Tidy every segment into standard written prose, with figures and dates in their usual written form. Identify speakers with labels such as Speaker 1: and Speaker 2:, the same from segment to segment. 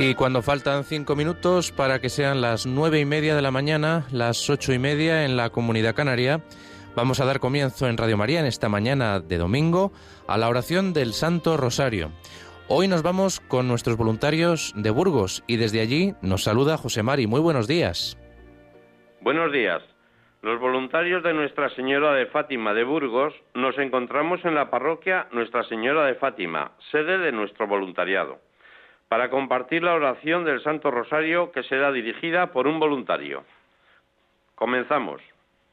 Speaker 1: Y cuando faltan 5 minutos para que sean las 9:30 de la mañana, las 8:30 en la Comunidad Canaria, vamos a dar comienzo en Radio María en esta mañana de domingo a la oración del Santo Rosario. Hoy nos vamos con nuestros voluntarios de Burgos y desde allí nos saluda José Mari. Muy buenos días.
Speaker 2: Buenos días. Los voluntarios de Nuestra Señora de Fátima de Burgos nos encontramos en la parroquia Nuestra Señora de Fátima, sede de nuestro voluntariado, para compartir la oración del Santo Rosario que será dirigida por un voluntario. Comenzamos.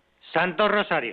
Speaker 3: Santo Rosario.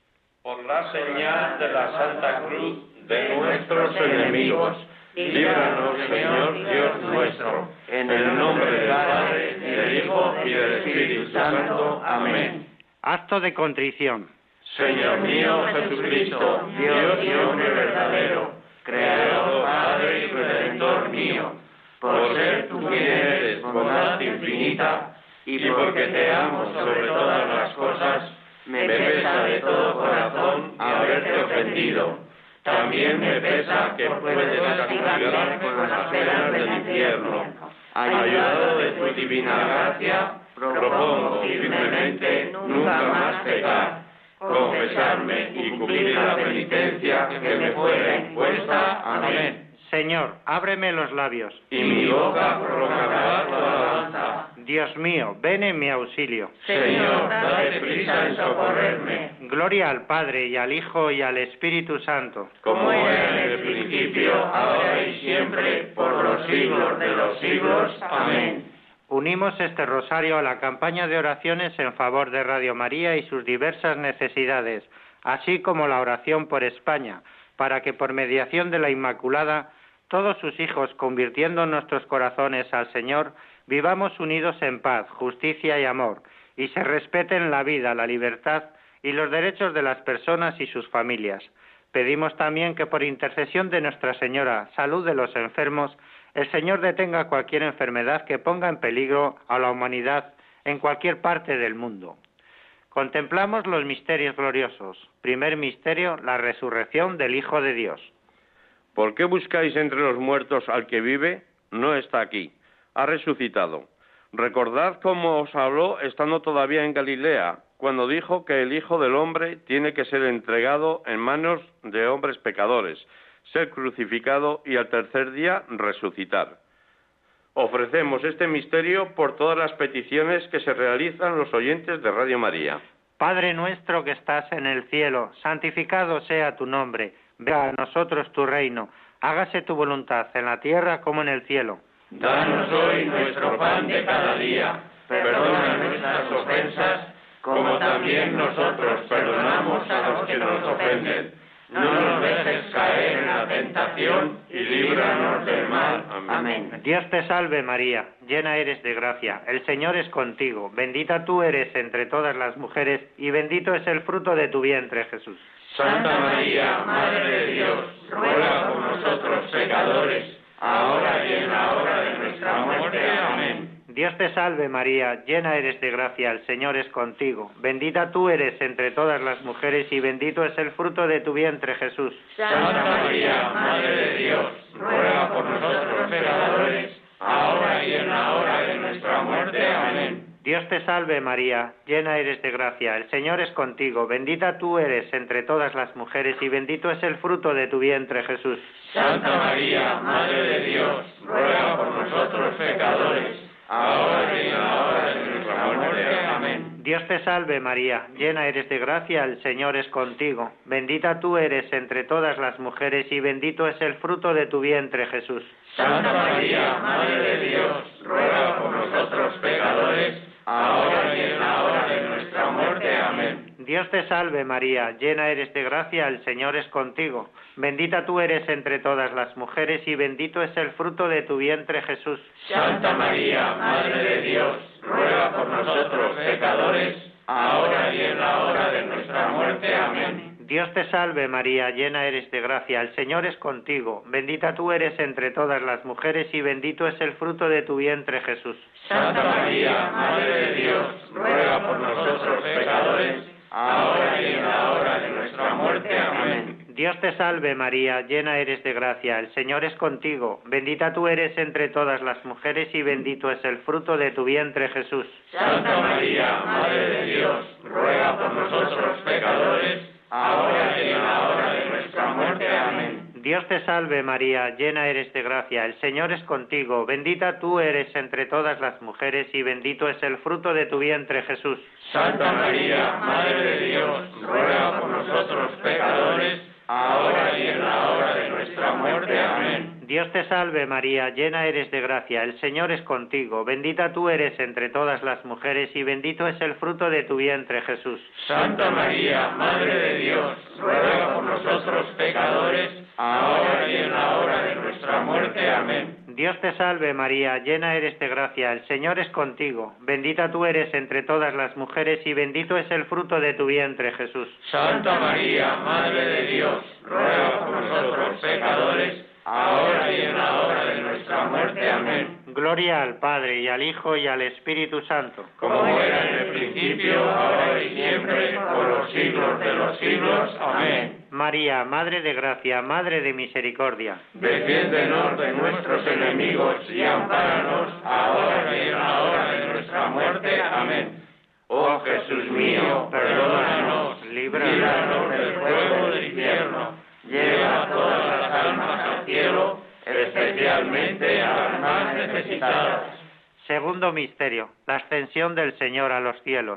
Speaker 2: Por la señal de la Santa Cruz de nuestros enemigos, líbranos, Señor Dios nuestro, en el nombre del Padre, del Hijo y del Espíritu Santo. Amén.
Speaker 3: Acto de contrición.
Speaker 2: Señor mío Jesucristo, Dios y hombre verdadero, Creador, Padre y Redentor mío, por ser tú quien eres bondad infinita, y porque te amo sobre todas las cosas, me pesa de todo corazón haberte ofendido. También me pesa que puedes castigarme con las penas del infierno. Ayudado de tu divina gracia, propongo firmemente nunca más pecar, confesarme y cumplir la penitencia que me fuera impuesta. Amén.
Speaker 3: Señor, ábreme los labios,
Speaker 2: Y mi boca proclamará tu alabanza.
Speaker 3: Dios mío, ven en mi auxilio.
Speaker 2: Señor, date prisa en socorrerme,
Speaker 3: Gloria al Padre, y al Hijo, y al Espíritu Santo.
Speaker 2: como era en el principio, ahora y siempre, por los siglos de los siglos. Amén.
Speaker 3: Unimos este rosario a la campaña de oraciones en favor de Radio María y sus diversas necesidades, así como la oración por España, para que por mediación de la Inmaculada, todos sus hijos, convirtiendo nuestros corazones al Señor, vivamos unidos en paz, justicia y amor, y se respeten la vida, la libertad y los derechos de las personas y sus familias. Pedimos también que por intercesión de Nuestra Señora, salud de los enfermos, el Señor detenga cualquier enfermedad que ponga en peligro a la humanidad en cualquier parte del mundo. Contemplamos los misterios gloriosos. Primer misterio, la resurrección del Hijo de Dios.
Speaker 2: ¿Por qué buscáis entre los muertos al que vive? No está aquí, ha resucitado. Recordad cómo os habló estando todavía en Galilea, cuando dijo que el Hijo del Hombre tiene que ser entregado en manos de hombres pecadores, ser crucificado y al tercer día resucitar. Ofrecemos este misterio por todas las peticiones que se realizan los oyentes de Radio María.
Speaker 3: Padre nuestro que estás en el cielo, santificado sea tu nombre. Venga a nosotros tu reino. Hágase tu voluntad en la tierra como en el cielo.
Speaker 2: Danos hoy nuestro pan de cada día. Perdona nuestras ofensas, como también nosotros perdonamos a los que nos ofenden. No nos dejes caer en la tentación y líbranos del mal. Amén.
Speaker 3: Dios te salve María, llena eres de gracia. El Señor es contigo. Bendita tú eres entre todas las mujeres y bendito es el fruto de tu vientre, Jesús.
Speaker 2: Santa María, Madre de Dios, ruega por nosotros pecadores, ahora y en la hora de nuestra muerte. Amén.
Speaker 3: Dios te salve María, llena eres de gracia, el Señor es contigo. Bendita tú eres entre todas las mujeres y bendito es el fruto de tu vientre, Jesús.
Speaker 2: Santa María, Madre de Dios, ruega por nosotros pecadores, ahora y en la hora de nuestra muerte. Amén.
Speaker 3: Dios te salve María, llena eres de gracia, el Señor es contigo. Bendita tú eres entre todas las mujeres y bendito es el fruto de tu vientre, Jesús.
Speaker 2: Santa María, Madre de Dios, ruega por nosotros pecadores, ahora y en la hora de nuestra muerte. Amén.
Speaker 3: Dios te salve María, llena eres de gracia, el Señor es contigo. Bendita tú eres entre todas las mujeres y bendito es el fruto de tu vientre, Jesús.
Speaker 2: Santa María, Madre de Dios, ruega por nosotros pecadores, ahora y en la hora de nuestra muerte. Amén.
Speaker 3: Dios te salve María, llena eres de gracia, el Señor es contigo. Bendita tú eres entre todas las mujeres y bendito es el fruto de tu vientre, Jesús.
Speaker 2: Santa María, Madre de Dios, ruega por nosotros pecadores, ahora y en la hora de nuestra muerte. Amén.
Speaker 3: Dios te salve María, llena eres de gracia, el Señor es contigo. Bendita tú eres entre todas las mujeres y bendito es el fruto de tu vientre, Jesús.
Speaker 2: Santa María, Madre de Dios, ruega por nosotros pecadores, ahora y en la hora de nuestra muerte. Amén.
Speaker 3: Dios te salve María, llena eres de gracia, el Señor es contigo, bendita tú eres entre todas las mujeres y bendito es el fruto de tu vientre Jesús.
Speaker 2: Santa María, Madre de Dios, ruega por nosotros pecadores, ahora y en la hora de nuestra muerte. Amén.
Speaker 3: Dios te salve María, llena eres de gracia, el Señor es contigo, bendita tú eres entre todas las mujeres y bendito es el fruto de tu vientre Jesús.
Speaker 2: Santa María, Madre de Dios, ruega por nosotros pecadores, ahora y en la hora de nuestra muerte. Amén.
Speaker 3: Dios te salve María, llena eres de gracia, el Señor es contigo, bendita tú eres entre todas las mujeres y bendito es el fruto de tu vientre Jesús.
Speaker 2: Santa María, Madre de Dios, ruega por nosotros pecadores, ahora y en la hora de nuestra muerte. Amén.
Speaker 3: Dios te salve María, llena eres de gracia, el Señor es contigo, bendita tú eres entre todas las mujeres y bendito es el fruto de tu vientre Jesús.
Speaker 2: Santa María, Madre de Dios, ruega por nosotros pecadores, ahora y en la hora de nuestra muerte. Amén.
Speaker 3: Gloria al Padre, y al Hijo, y al Espíritu Santo.
Speaker 2: Como era en el principio, ahora y siempre, por los siglos de los siglos. Amén.
Speaker 3: María, Madre de gracia, Madre de misericordia.
Speaker 2: Defiéndenos de nuestros enemigos y ampáranos, ahora y en la hora de nuestra muerte. Amén. Oh Jesús mío, perdónanos, líbranos del fuego del infierno, lleva todas las almas al cielo, especialmente a las más necesitadas.
Speaker 3: Segundo misterio, la ascensión del Señor a los cielos.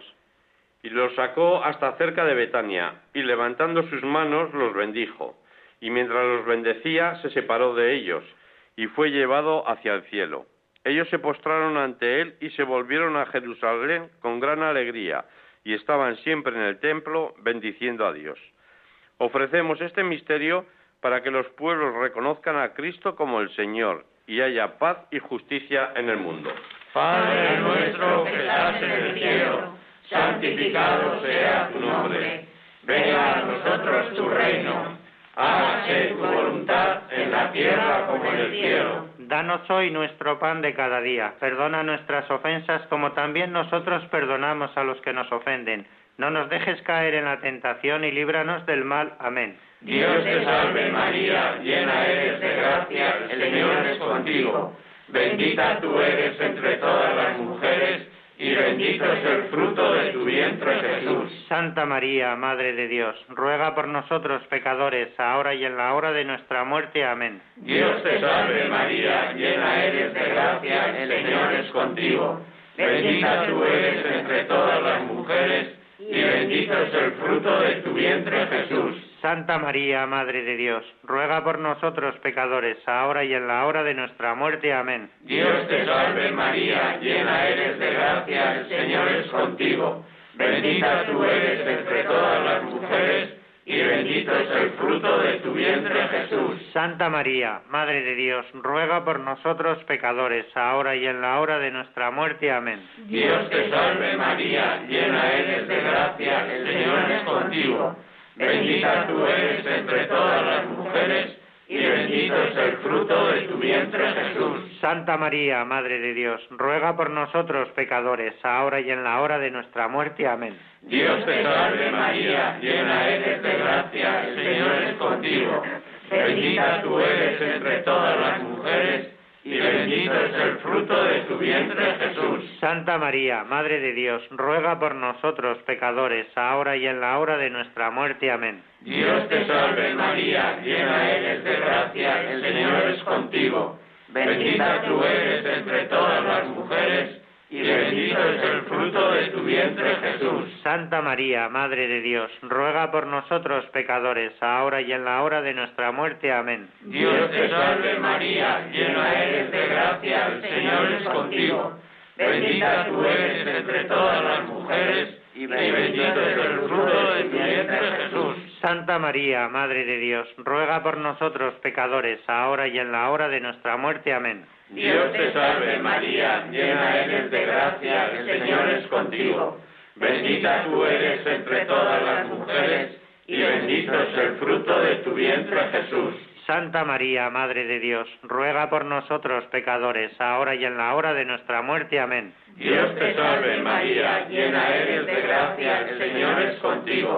Speaker 4: Y los sacó hasta cerca de Betania, y levantando sus manos los bendijo. Y mientras los bendecía, se separó de ellos, y fue llevado hacia el cielo. Ellos se postraron ante él y se volvieron a Jerusalén con gran alegría, y estaban siempre en el templo bendiciendo a Dios. Ofrecemos este misterio para que los pueblos reconozcan a Cristo como el Señor, y haya paz y justicia en el mundo.
Speaker 2: Padre nuestro que estás en el cielo, santificado sea tu nombre. Venga a nosotros tu reino. Hágase tu voluntad en la tierra como en el cielo.
Speaker 3: Danos hoy nuestro pan de cada día. Perdona nuestras ofensas como también nosotros perdonamos a los que nos ofenden. No nos dejes caer en la tentación y líbranos del mal. Amén.
Speaker 2: Dios te salve María, llena eres de gracia, el Señor es contigo. Bendita tú eres entre todas las mujeres, y bendito es el fruto de tu vientre Jesús.
Speaker 3: Santa María, Madre de Dios, ruega por nosotros pecadores, ahora y en la hora de nuestra muerte. Amén.
Speaker 2: Dios te salve María, llena eres de gracia, el Señor es contigo. Bendita tú eres entre todas las mujeres, y bendito es el fruto de tu vientre Jesús.
Speaker 3: Santa María, Madre de Dios, ruega por nosotros pecadores, ahora y en la hora de nuestra muerte. Amén.
Speaker 2: Dios te salve María, llena eres de gracia, el Señor es contigo. Bendita tú eres entre todas las mujeres, y bendito es el fruto de tu vientre Jesús.
Speaker 3: Santa María, Madre de Dios, ruega por nosotros pecadores, ahora y en la hora de nuestra muerte. Amén.
Speaker 2: Dios te salve María, llena eres de gracia, el Señor es contigo. Bendita tú eres entre todas las mujeres, y bendito es el fruto de tu vientre Jesús.
Speaker 3: Santa María, Madre de Dios, ruega por nosotros pecadores, ahora y en la hora de nuestra muerte. Amén.
Speaker 2: Dios te salve María, llena eres de gracia, el Señor es contigo. Bendita tú eres entre todas las mujeres, y bendito es el fruto de tu vientre Jesús.
Speaker 3: Santa María, Madre de Dios, ruega por nosotros pecadores, ahora y en la hora de nuestra muerte. Amén.
Speaker 2: Dios te salve María, llena eres de gracia, el Señor es contigo. Bendita tú eres entre todas las mujeres, y bendito es el fruto de tu vientre Jesús.
Speaker 3: Santa María, Madre de Dios, ruega por nosotros pecadores, ahora y en la hora de nuestra muerte. Amén.
Speaker 2: Dios te salve María, llena eres de gracia, el Señor es contigo. Bendita tú eres entre todas las mujeres, y bendito es el fruto de tu vientre Jesús.
Speaker 3: Santa María, Madre de Dios, ruega por nosotros pecadores, ahora y en la hora de nuestra muerte. Amén.
Speaker 2: Dios te salve María, llena eres de gracia, el Señor es contigo. Bendita tú eres entre todas las mujeres, y bendito es el fruto de tu vientre Jesús.
Speaker 3: Santa María, Madre de Dios, ruega por nosotros pecadores, ahora y en la hora de nuestra muerte. Amén.
Speaker 2: Dios te salve María, llena eres de gracia, el Señor es contigo.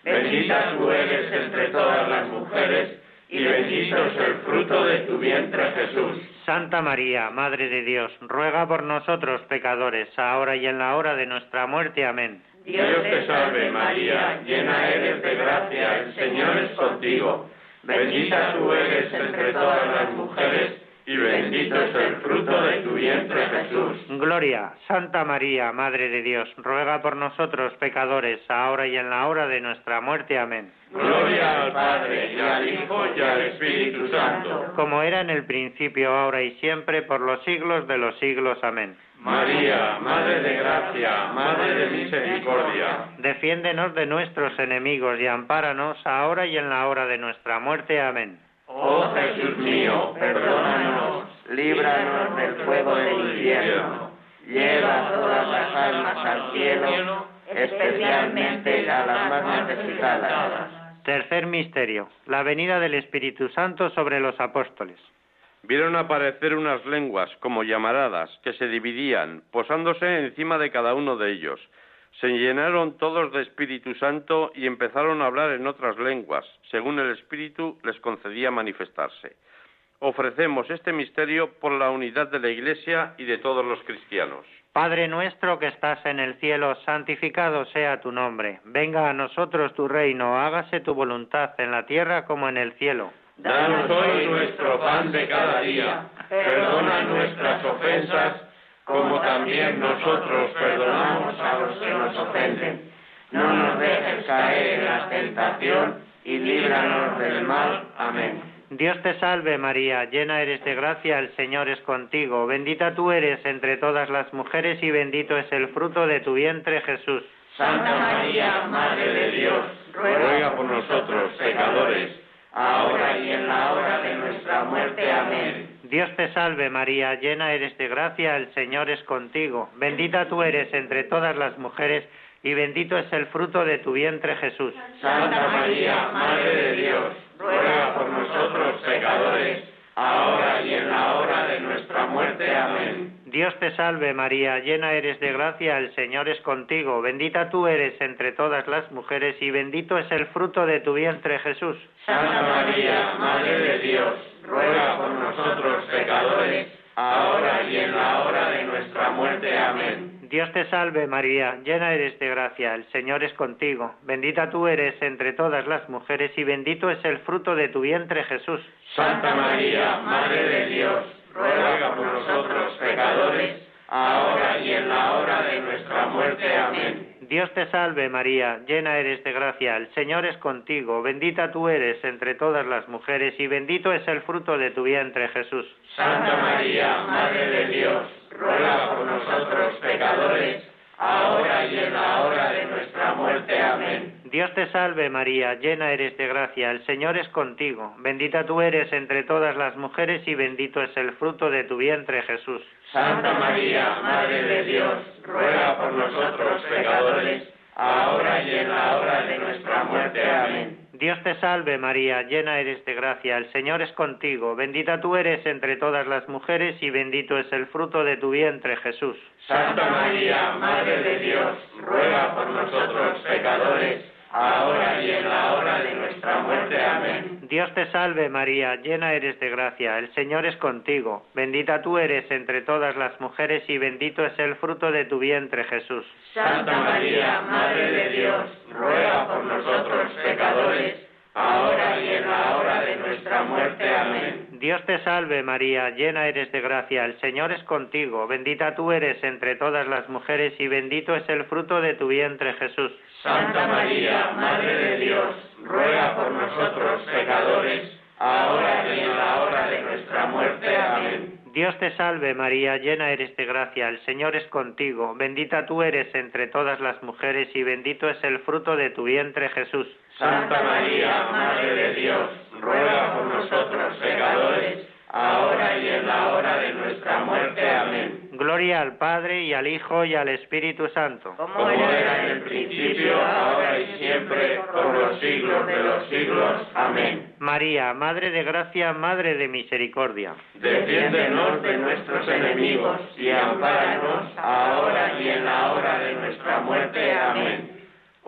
Speaker 2: Bendita tú eres entre todas las mujeres, y bendito es el fruto de tu vientre, Jesús.
Speaker 3: Santa María, Madre de Dios, ruega por nosotros pecadores, ahora y en la hora de nuestra muerte. Amén.
Speaker 2: Dios te salve María, llena eres de gracia, el Señor es contigo. Bendita tú eres entre todas las mujeres, y bendito es el fruto de tu vientre, Jesús.
Speaker 3: Gloria, Santa María, Madre de Dios, ruega por nosotros pecadores, ahora y en la hora de nuestra muerte. Amén.
Speaker 2: Gloria al Padre, y al Hijo, y al Espíritu Santo.
Speaker 3: Como era en el principio, ahora y siempre, por los siglos de los siglos. Amén.
Speaker 2: María, Madre de gracia, Madre de misericordia.
Speaker 3: Defiéndenos de nuestros enemigos y ampáranos, ahora y en la hora de nuestra muerte. Amén.
Speaker 2: Oh Jesús mío, perdónanos, líbranos del fuego del infierno, lleva todas las almas al cielo, especialmente a las más necesitadas.
Speaker 3: Tercer misterio, la venida del Espíritu Santo sobre los apóstoles.
Speaker 4: Vieron aparecer unas lenguas como llamaradas que se dividían, posándose encima de cada uno de ellos. Se llenaron todos de Espíritu Santo y empezaron a hablar en otras lenguas, según el Espíritu les concedía manifestarse. Ofrecemos este misterio por la unidad de la Iglesia y de todos los cristianos.
Speaker 3: Padre nuestro que estás en el cielo, santificado sea tu nombre. Venga a nosotros tu reino, hágase tu voluntad en la tierra como en el cielo.
Speaker 2: Danos hoy nuestro pan de cada día. Perdona nuestras ofensas, como también nosotros perdonamos a los que nos ofenden. No nos dejes caer en la tentación y líbranos del mal. Amén.
Speaker 3: Dios te salve María, llena eres de gracia, el Señor es contigo. Bendita tú eres entre todas las mujeres y bendito es el fruto de tu vientre, Jesús.
Speaker 2: Santa María, Madre de Dios, ruega por nosotros pecadores, ahora y en la hora de nuestra muerte. Amén.
Speaker 3: Dios te salve María, llena eres de gracia, el Señor es contigo. Bendita tú eres entre todas las mujeres y bendito es el fruto de tu vientre, Jesús.
Speaker 2: Santa María, Madre de Dios, ruega por nosotros pecadores, ahora y en la hora de nuestra muerte. Amén.
Speaker 3: Dios te salve María, llena eres de gracia, el Señor es contigo. Bendita tú eres entre todas las mujeres y bendito es el fruto de tu vientre, Jesús.
Speaker 2: Santa María, Madre de Dios, ruega por nosotros pecadores, ahora y en la hora de nuestra muerte. Amén.
Speaker 3: Dios te salve María, llena eres de gracia, el Señor es contigo. Bendita tú eres entre todas las mujeres y bendito es el fruto de tu vientre, Jesús.
Speaker 2: Santa María, Madre de Dios, ruega por nosotros pecadores, ahora y en la hora de nuestra muerte. Amén.
Speaker 3: Dios te salve María, llena eres de gracia, el Señor es contigo. Bendita tú eres entre todas las mujeres y bendito es el fruto de tu vientre, Jesús.
Speaker 2: Santa María, Madre de Dios, ruega por nosotros pecadores, ahora y en la hora de nuestra muerte. Amén.
Speaker 3: Dios te salve María, llena eres de gracia, el Señor es contigo. Bendita tú eres entre todas las mujeres y bendito es el fruto de tu vientre, Jesús.
Speaker 2: Santa María, Madre de Dios, ruega por nosotros pecadores, ahora y en la hora de nuestra muerte. Amén.
Speaker 3: Dios te salve María, llena eres de gracia, el Señor es contigo. Bendita tú eres entre todas las mujeres y bendito es el fruto de tu vientre, Jesús.
Speaker 2: Santa María, Madre de Dios, ruega por nosotros pecadores, ahora y en la hora de nuestra muerte. Amén.
Speaker 3: Dios te salve María, llena eres de gracia, el Señor es contigo. Bendita tú eres entre todas las mujeres y bendito es el fruto de tu vientre, Jesús.
Speaker 2: Santa María, Madre de Dios, ruega por nosotros pecadores, ahora y en la hora de nuestra muerte. Amén.
Speaker 3: Dios te salve María, llena eres de gracia, el Señor es contigo. Bendita tú eres entre todas las mujeres y bendito es el fruto de tu vientre, Jesús.
Speaker 2: Santa María, Madre de Dios, ruega por nosotros pecadores, ahora y en la hora de nuestra muerte. Amén.
Speaker 3: Dios te salve María, llena eres de gracia, el Señor es contigo. Bendita tú eres entre todas las mujeres y bendito es el fruto de tu vientre, Jesús.
Speaker 2: Santa María, Madre de Dios, ruega por nosotros pecadores, ahora y en la hora de nuestra muerte. Amén.
Speaker 3: Gloria al Padre y al Hijo y al Espíritu Santo.
Speaker 2: Como era en el principio, ahora y siempre, por los siglos de los siglos. Amén.
Speaker 3: María, Madre de gracia, Madre de misericordia.
Speaker 2: Defiéndenos de nuestros enemigos y ampáranos ahora y en la hora de nuestra muerte. Amén. Oh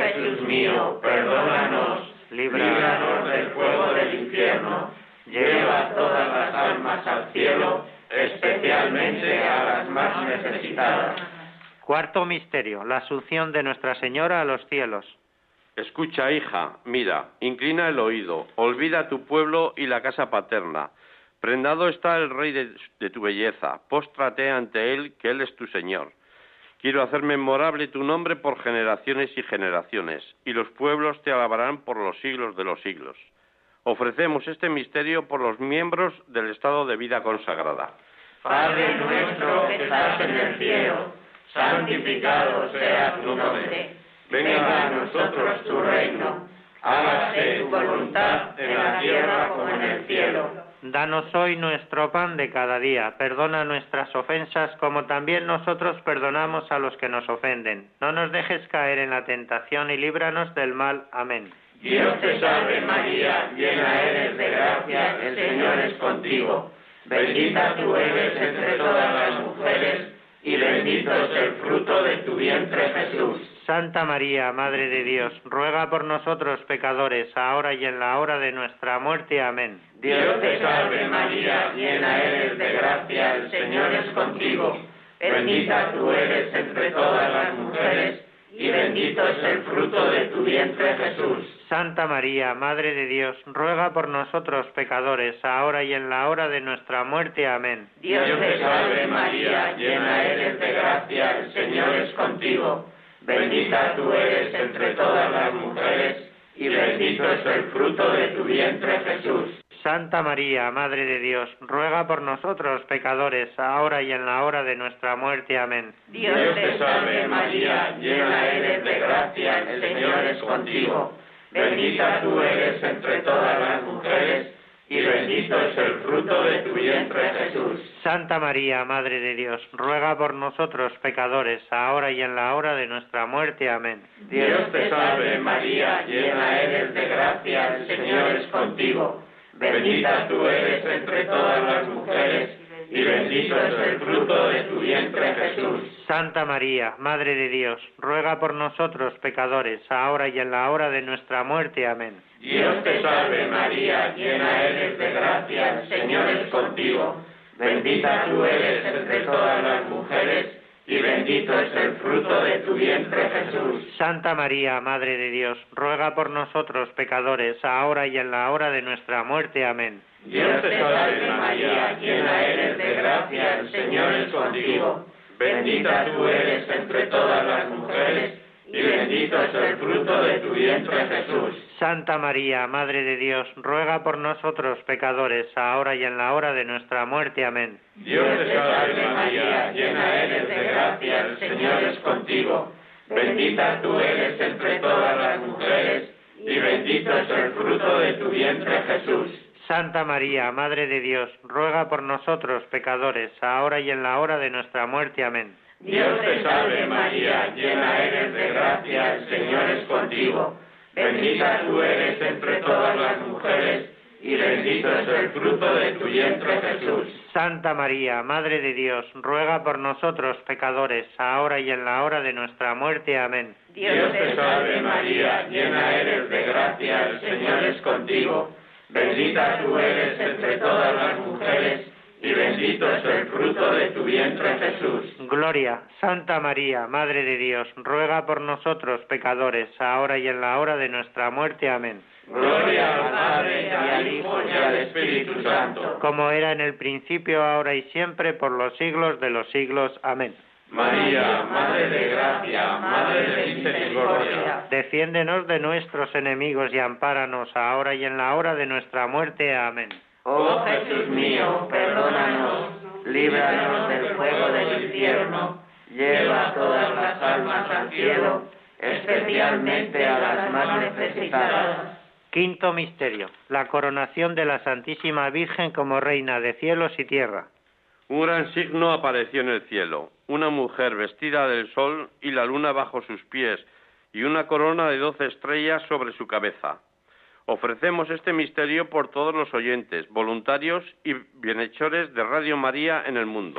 Speaker 2: Jesús mío, perdónanos, líbranos del fuego del infierno, lleva todas las almas al cielo, especialmente a las más necesitadas.
Speaker 3: Cuarto misterio, la asunción de Nuestra Señora a los cielos.
Speaker 4: Escucha, hija, mira, inclina el oído, olvida tu pueblo y la casa paterna. Prendado está el Rey de tu belleza, póstrate ante él, que él es tu Señor. Quiero hacer memorable tu nombre por generaciones y generaciones, y los pueblos te alabarán por los siglos de los siglos. Ofrecemos este misterio por los miembros del estado de vida consagrada.
Speaker 2: Padre nuestro que estás en el cielo, santificado sea tu nombre. Venga a nosotros tu reino. Hágase tu voluntad en la tierra como en el cielo.
Speaker 3: Danos hoy nuestro pan de cada día. Perdona nuestras ofensas como también nosotros perdonamos a los que nos ofenden. No nos dejes caer en la tentación y líbranos del mal. Amén.
Speaker 2: Dios te salve María, llena eres de gracia, el Señor es contigo. Bendita tú eres entre todas las mujeres y bendito es el fruto de tu vientre Jesús.
Speaker 3: Santa María, Madre de Dios, ruega por nosotros pecadores, ahora y en la hora de nuestra muerte. Amén.
Speaker 2: Dios te salve María, llena eres de gracia, el Señor es contigo. Bendita tú eres entre todas las mujeres y bendito es el fruto de tu vientre Jesús.
Speaker 3: Santa María, Madre de Dios, ruega por nosotros pecadores, ahora y en la hora de nuestra muerte. Amén.
Speaker 2: Dios te salve María, llena eres de gracia, el Señor es contigo. Bendita tú eres entre todas las mujeres y bendito es el fruto de tu vientre Jesús.
Speaker 3: Santa María, Madre de Dios, ruega por nosotros pecadores, ahora y en la hora de nuestra muerte. Amén.
Speaker 2: Dios te salve María, llena eres de gracia, el Señor es contigo. Bendita tú eres entre todas las mujeres y bendito es el fruto de tu vientre Jesús.
Speaker 3: Santa María, Madre de Dios, ruega por nosotros pecadores, ahora y en la hora de nuestra muerte. Amén.
Speaker 2: Dios te salve María, llena eres de gracia, el Señor es contigo. Bendita tú eres entre todas las mujeres y bendito es el fruto de tu vientre Jesús.
Speaker 3: Santa María, Madre de Dios, ruega por nosotros pecadores, ahora y en la hora de nuestra muerte. Amén.
Speaker 2: Dios te salve María, llena eres de gracia, el Señor es contigo. Bendita tú eres entre todas las mujeres y bendito es el fruto de tu vientre Jesús.
Speaker 3: Santa María, Madre de Dios, ruega por nosotros pecadores, ahora y en la hora de nuestra muerte. Amén.
Speaker 2: Dios te salve María, llena eres de gracia, el Señor es contigo. Bendita tú eres entre todas las mujeres y bendito es el fruto de tu vientre Jesús.
Speaker 3: Santa María, Madre de Dios, ruega por nosotros pecadores, ahora y en la hora de nuestra muerte. Amén.
Speaker 2: Dios te salve María, llena eres de gracia, el Señor es contigo. Bendita tú eres entre todas las mujeres y bendito es el fruto de tu vientre Jesús.
Speaker 3: Santa María, Madre de Dios, ruega por nosotros pecadores, ahora y en la hora de nuestra muerte. Amén.
Speaker 2: Dios te salve María, llena eres de gracia, el Señor es contigo. Bendita tú eres entre todas las mujeres y bendito es el fruto de tu vientre Jesús.
Speaker 3: Santa María, Madre de Dios, ruega por nosotros pecadores, ahora y en la hora de nuestra muerte. Amén.
Speaker 2: Dios te salve María, llena eres de gracia, el Señor es contigo. Bendita tú eres entre todas las mujeres y bendito es el fruto de tu vientre Jesús.
Speaker 3: Gloria, Santa María, Madre de Dios, ruega por nosotros pecadores, ahora y en la hora de nuestra muerte. Amén.
Speaker 2: Gloria al Padre, y al Hijo, y al Espíritu Santo.
Speaker 3: Como era en el principio, ahora y siempre, por los siglos de los siglos. Amén.
Speaker 2: María, Madre de gracia, Madre de misericordia.
Speaker 3: Defiéndenos de nuestros enemigos y ampáranos ahora y en la hora de nuestra muerte. Amén.
Speaker 2: Oh Jesús mío, perdónanos, líbranos del fuego del infierno, lleva todas las almas al cielo, especialmente a las más necesitadas.
Speaker 3: Quinto misterio, la coronación de la Santísima Virgen como Reina de cielos y tierra.
Speaker 4: Un gran signo apareció en el cielo, una mujer vestida del sol y la luna bajo sus pies, y una corona de 12 estrellas sobre su cabeza. Ofrecemos este misterio por todos los oyentes, voluntarios y bienhechores de Radio María en el mundo.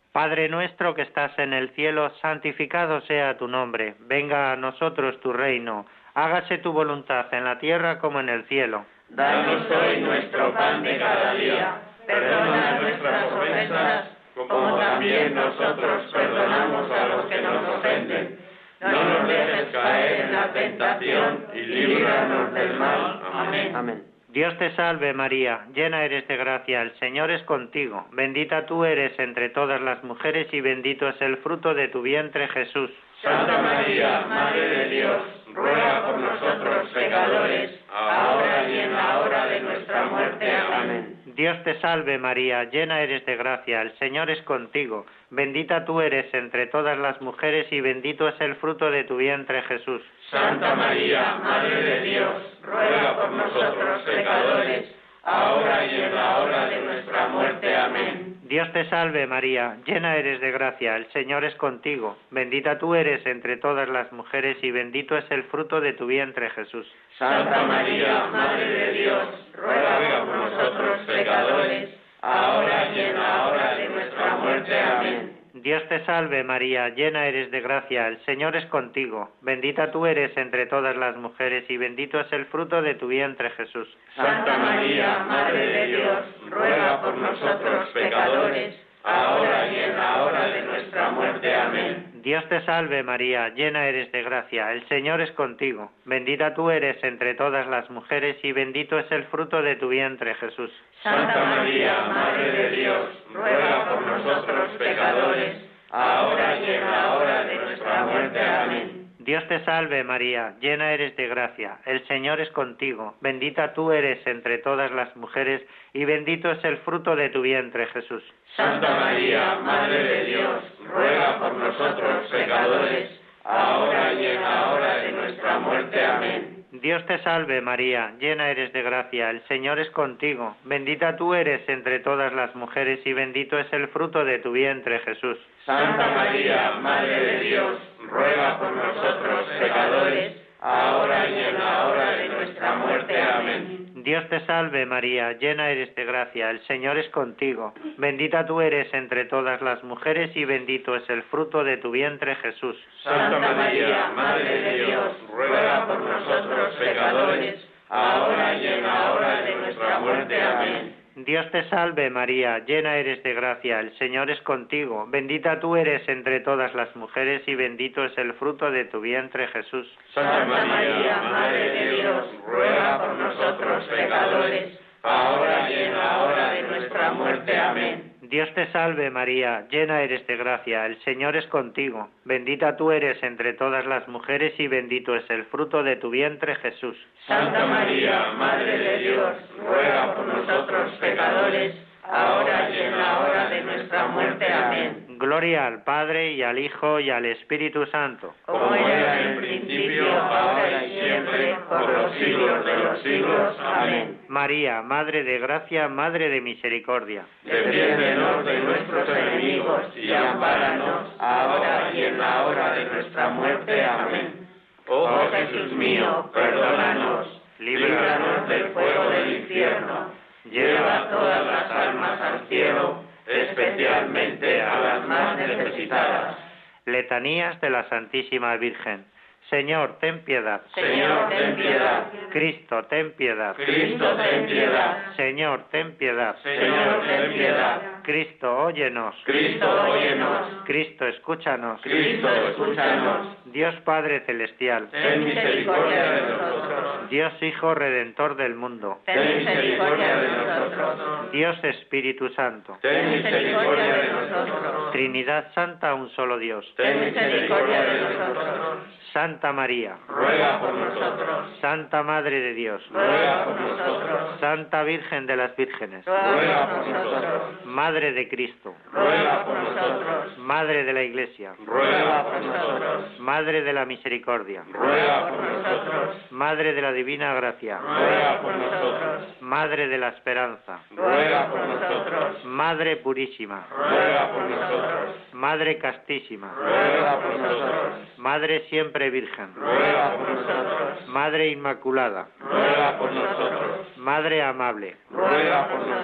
Speaker 3: Padre nuestro que estás en el cielo, santificado sea tu nombre. Venga a nosotros tu reino. Hágase tu voluntad en la tierra como en el cielo.
Speaker 2: Danos hoy nuestro pan de cada día. Perdona nuestras ofensas, como también nosotros perdonamos a los que nos ofenden. No nos dejes caer en la tentación y líbranos del mal. Amén.
Speaker 3: Amén. Dios te salve María, llena eres de gracia, el Señor es contigo. Bendita tú eres entre todas las mujeres y bendito es el fruto de tu vientre, Jesús.
Speaker 2: Santa María, Madre de Dios, ruega por nosotros pecadores, ahora y en la hora de nuestra muerte. Amén.
Speaker 3: Dios te salve María, llena eres de gracia, el Señor es contigo. Bendita tú eres entre todas las mujeres y bendito es el fruto de tu vientre, Jesús.
Speaker 2: Santa María, Madre de Dios, ruega por nosotros pecadores, ahora y en la hora de nuestra muerte. Amén.
Speaker 3: Dios te salve María, llena eres de gracia, el Señor es contigo. Bendita tú eres entre todas las mujeres y bendito es el fruto de tu vientre, Jesús.
Speaker 2: Santa María, Madre de Dios, ruega por nosotros pecadores, ahora y en la hora de nuestra muerte. Amén.
Speaker 3: Dios te salve María, llena eres de gracia, el Señor es contigo. Bendita tú eres entre todas las mujeres y bendito es el fruto de tu vientre, Jesús.
Speaker 2: Santa María, Madre de Dios, ruega por nosotros pecadores, ahora y en la hora de nuestra muerte. Amén.
Speaker 3: Dios te salve María, llena eres de gracia, el Señor es contigo. Bendita tú eres entre todas las mujeres y bendito es el fruto de tu vientre, Jesús.
Speaker 2: Santa María, Madre de Dios, ruega por nosotros pecadores, ahora y en la hora de nuestra muerte. Amén.
Speaker 3: Dios te salve María, llena eres de gracia, el Señor es contigo. Bendita tú eres entre todas las mujeres y bendito es el fruto de tu vientre, Jesús.
Speaker 2: Santa María, Madre de Dios, ruega por nosotros pecadores, ahora y en la hora de nuestra muerte. Amén.
Speaker 3: Dios te salve María, llena eres de gracia, el Señor es contigo. Bendita tú eres entre todas las mujeres y bendito es el fruto de tu vientre, Jesús.
Speaker 2: Santa María, Madre de Dios, ruega por nosotros pecadores, ahora y en la hora de nuestra muerte. Amén.
Speaker 3: Dios te salve María, llena eres de gracia, el Señor es contigo. Bendita tú eres entre todas las mujeres y bendito es el fruto de tu vientre, Jesús.
Speaker 2: Santa María, Madre de Dios, ruega por nosotros pecadores, ahora y en la hora de nuestra muerte. Amén.
Speaker 3: Dios te salve María, llena eres de gracia, el Señor es contigo. Bendita tú eres entre todas las mujeres y bendito es el fruto de tu vientre, Jesús.
Speaker 2: Santa María, Madre de Dios, ruega por nosotros pecadores, ahora y en la hora de nuestra muerte. Amén.
Speaker 3: Dios te salve María, llena eres de gracia, el Señor es contigo. Bendita tú eres entre todas las mujeres y bendito es el fruto de tu vientre, Jesús.
Speaker 2: Santa María, Madre de Dios, ruega por nosotros pecadores, ahora y en la hora de nuestra muerte. Amén.
Speaker 3: Gloria al Padre y al Hijo y al Espíritu Santo.
Speaker 2: Como era en el principio, ahora y siempre, por los siglos de los siglos. Amén.
Speaker 3: María, Madre de gracia, Madre de misericordia.
Speaker 2: Defiéndenos de nuestros enemigos y ampáranos, ahora y en la hora de nuestra muerte. Amén. Oh Jesús mío, perdónanos, líbranos del fuego del infierno, lleva todas las almas al cielo, especialmente a las más necesitadas.
Speaker 3: Letanías de la Santísima Virgen. Señor, ten piedad.
Speaker 2: Señor, ten piedad.
Speaker 3: Cristo, ten piedad.
Speaker 2: Cristo, ten piedad.
Speaker 3: Señor, ten piedad.
Speaker 2: Señor, ten piedad.
Speaker 3: Cristo, óyenos.
Speaker 2: Cristo, óyenos.
Speaker 3: Cristo, escúchanos.
Speaker 2: Cristo, escúchanos.
Speaker 3: Dios Padre Celestial.
Speaker 2: Ten misericordia de nosotros.
Speaker 3: Dios Hijo Redentor del mundo.
Speaker 2: Ten misericordia de nosotros.
Speaker 3: Dios Espíritu Santo.
Speaker 2: Ten misericordia de nosotros.
Speaker 3: Trinidad Santa, un solo Dios.
Speaker 2: Ten misericordia de nosotros.
Speaker 3: Santa María.
Speaker 2: Ruega por nosotros.
Speaker 3: Santa Madre de Dios.
Speaker 2: Ruega por nosotros.
Speaker 3: Santa Virgen de las Vírgenes.
Speaker 2: Ruega por nosotros.
Speaker 3: Madre de Cristo.
Speaker 2: Ruega por nosotros.
Speaker 3: Madre de la Iglesia.
Speaker 2: Ruega por nosotros.
Speaker 3: Madre de la Misericordia.
Speaker 2: Ruega por nosotros.
Speaker 3: Madre de la Divina Gracia.
Speaker 2: Ruega por nosotros.
Speaker 3: Madre de la Esperanza.
Speaker 2: Ruega por nosotros.
Speaker 3: Madre Purísima.
Speaker 2: Ruega por nosotros.
Speaker 3: Madre Castísima.
Speaker 2: Ruega por nosotros.
Speaker 3: Madre Siempre Virgen.
Speaker 2: Ruega por nosotros.
Speaker 3: Madre Inmaculada.
Speaker 2: Ruega por nosotros.
Speaker 3: Madre Amable.
Speaker 2: Ruega por nosotros.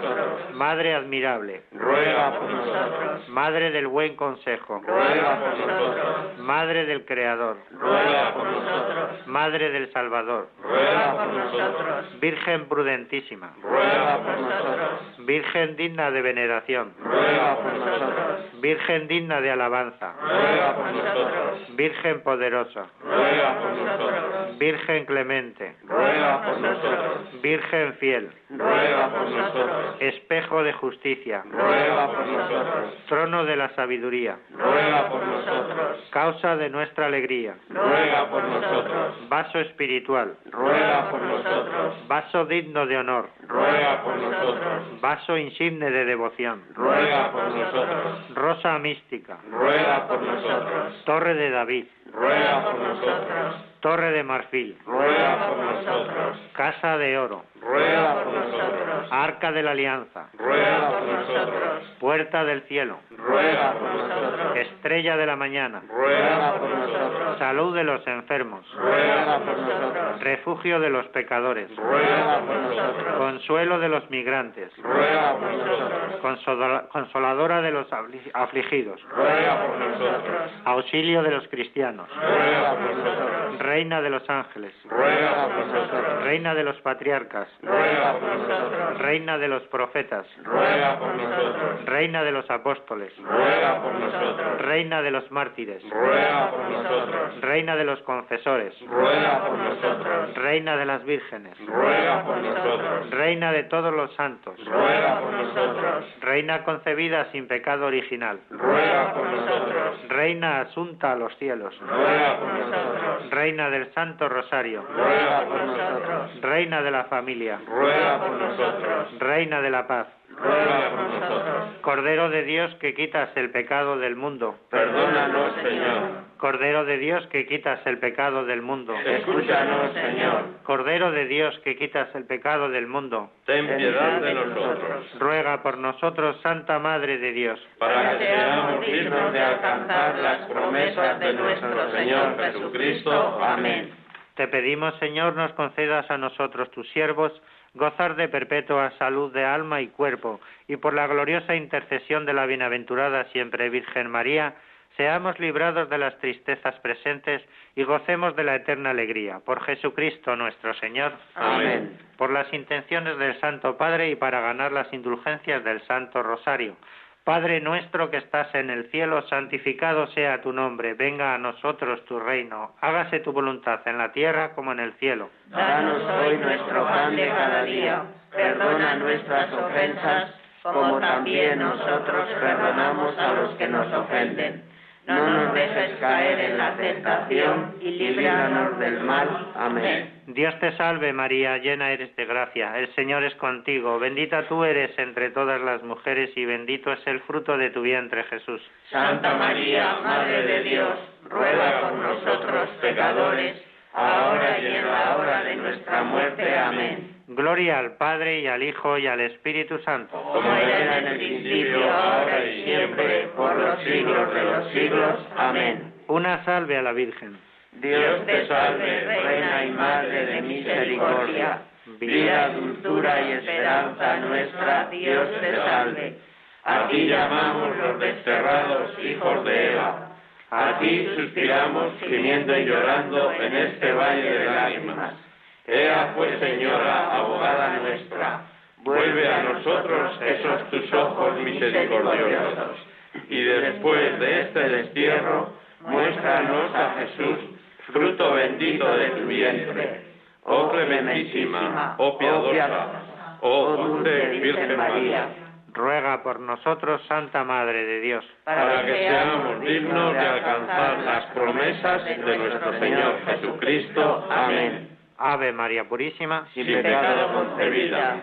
Speaker 3: Madre admirable,
Speaker 2: ruega por nosotros.
Speaker 3: Madre del buen consejo,
Speaker 2: Ruega por nosotros.
Speaker 3: Madre del Creador,
Speaker 2: Ruega por nosotros.
Speaker 3: Madre del Salvador,
Speaker 2: Ruega por nosotros.
Speaker 3: Virgen prudentísima,
Speaker 2: Ruega por nosotros.
Speaker 3: Virgen digna de veneración,
Speaker 2: Ruega por nosotros.
Speaker 3: Virgen digna de alabanza,
Speaker 2: Ruega por nosotros.
Speaker 3: Virgen poderosa,
Speaker 2: Ruega por nosotros.
Speaker 3: Virgen clemente,
Speaker 2: Ruega por nosotros.
Speaker 3: Virgen fiel,
Speaker 2: Ruega por nosotros.
Speaker 3: espejo de justicia,
Speaker 2: Ruega por nosotros.
Speaker 3: trono de la sabiduría,
Speaker 2: Ruega por nosotros.
Speaker 3: causa de nuestra alegría,
Speaker 2: Ruega por nosotros.
Speaker 3: vaso espiritual,
Speaker 2: Ruega por nosotros.
Speaker 3: vaso digno de honor,
Speaker 2: Ruega por nosotros.
Speaker 3: vaso insigne de devoción,
Speaker 2: Ruega por nosotros.
Speaker 3: rosa mística,
Speaker 2: Ruega por nosotros.
Speaker 3: torre de David,
Speaker 2: Ruega por nosotros.
Speaker 3: torre de marfil,
Speaker 2: Ruega por nosotros.
Speaker 3: casa de oro,
Speaker 2: Ruega por nosotros.
Speaker 3: arca de la alianza,
Speaker 2: Ruega por nosotros.
Speaker 3: puerta del cielo,
Speaker 2: Ruega por nosotros.
Speaker 3: estrella de la mañana,
Speaker 2: Ruega por nosotros.
Speaker 3: salud de los enfermos,
Speaker 2: Ruega por nosotros.
Speaker 3: refugio de los pecadores,
Speaker 2: Ruega por nosotros.
Speaker 3: consuelo de los migrantes,
Speaker 2: Ruega por nosotros.
Speaker 3: consoladora de los afligidos,
Speaker 2: Ruega por nosotros.
Speaker 3: auxilio de los cristianos,
Speaker 2: Ruega por nosotros.
Speaker 3: reina de los ángeles,
Speaker 2: Ruega por nosotros.
Speaker 3: reina de los patriarcas,
Speaker 2: Ruega por nosotros.
Speaker 3: reina de los profetas,
Speaker 2: Ruega por nosotros.
Speaker 3: reina de los apóstoles,
Speaker 2: Ruega por nosotros.
Speaker 3: reina de los mártires,
Speaker 2: Ruega por nosotros.
Speaker 3: reina de los confesores,
Speaker 2: Ruega por nosotros.
Speaker 3: reina de las vírgenes,
Speaker 2: Ruega por nosotros.
Speaker 3: reina de todos los santos,
Speaker 2: Ruega por nosotros.
Speaker 3: reina concebida sin pecado original,
Speaker 2: Ruega por nosotros.
Speaker 3: reina asunta a los cielos,
Speaker 2: Ruega por nosotros.
Speaker 3: reina del Santo Rosario,
Speaker 2: Ruega por nosotros.
Speaker 3: reina de la familia,
Speaker 2: Ruega por nosotros.
Speaker 3: reina de la paz,
Speaker 2: Ruega por nosotros.
Speaker 3: Cordero de Dios que quitas el pecado del mundo,
Speaker 2: Perdónanos, Señor.
Speaker 3: Cordero de Dios que quitas el pecado del mundo,
Speaker 2: Escúchanos, Señor.
Speaker 3: Cordero de Dios que quitas el pecado del mundo,
Speaker 4: Ten piedad de nosotros,
Speaker 3: ruega por nosotros, Santa Madre de Dios,
Speaker 2: para que seamos dignos de alcanzar las promesas de nuestro Señor Jesucristo. Amén.
Speaker 3: Te pedimos, Señor, nos concedas a nosotros, tus siervos, gozar de perpetua salud de alma y cuerpo, y por la gloriosa intercesión de la bienaventurada siempre Virgen María, seamos librados de las tristezas presentes y gocemos de la eterna alegría. Por Jesucristo nuestro Señor.
Speaker 2: Amén.
Speaker 3: Por las intenciones del Santo Padre y para ganar las indulgencias del Santo Rosario. Padre nuestro que estás en el cielo, santificado sea tu nombre, venga a nosotros tu reino, hágase tu voluntad en la tierra como en el cielo.
Speaker 2: Danos hoy nuestro pan de cada día. Perdona nuestras ofensas, como también nosotros perdonamos a los que nos ofenden. No nos dejes caer en la tentación y líbranos del mal. Amén.
Speaker 3: Dios te salve María, llena eres de gracia, el Señor es contigo, bendita tú eres entre todas las mujeres y bendito es el fruto de tu vientre Jesús.
Speaker 2: Santa María, Madre de Dios, ruega por nosotros pecadores, ahora y en la hora de nuestra muerte. Amén.
Speaker 3: Gloria al Padre y al Hijo y al Espíritu Santo.
Speaker 2: Como era en el principio, ahora y siempre, por los siglos de los siglos. Amén.
Speaker 3: Una salve a la Virgen.
Speaker 2: Dios te salve, Reina y Madre de misericordia, vida, dulzura y esperanza nuestra, Dios te salve. A ti llamamos los desterrados hijos de Eva, a ti suspiramos gimiendo y llorando en este valle de lágrimas. Ea pues, Señora, abogada nuestra, vuelve a nosotros esos tus ojos misericordiosos, y después de este destierro, muéstranos a Jesús, fruto bendito de tu vientre. Oh clementísima, oh piadosa, oh dulce Virgen María,
Speaker 3: Ruega por nosotros, Santa Madre de Dios,
Speaker 2: para que seamos dignos de alcanzar las promesas de nuestro Señor Jesucristo. Amén.
Speaker 3: Ave María Purísima,
Speaker 2: Sin pecado concebida.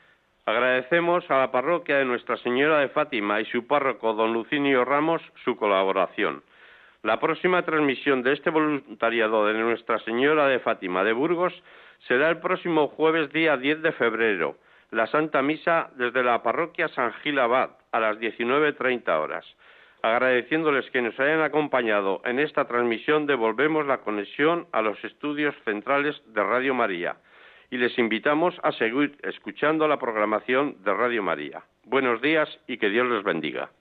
Speaker 4: Agradecemos a la parroquia de Nuestra Señora de Fátima y su párroco, don Lucinio Ramos, su colaboración. La próxima transmisión de este voluntariado de Nuestra Señora de Fátima de Burgos será el próximo jueves día 10 de febrero, la Santa Misa desde la parroquia San Gil Abad a las 19:30 horas. Agradeciéndoles que nos hayan acompañado en esta transmisión, devolvemos la conexión a los estudios centrales de Radio María y les invitamos a seguir escuchando la programación de Radio María. Buenos días y que Dios les bendiga.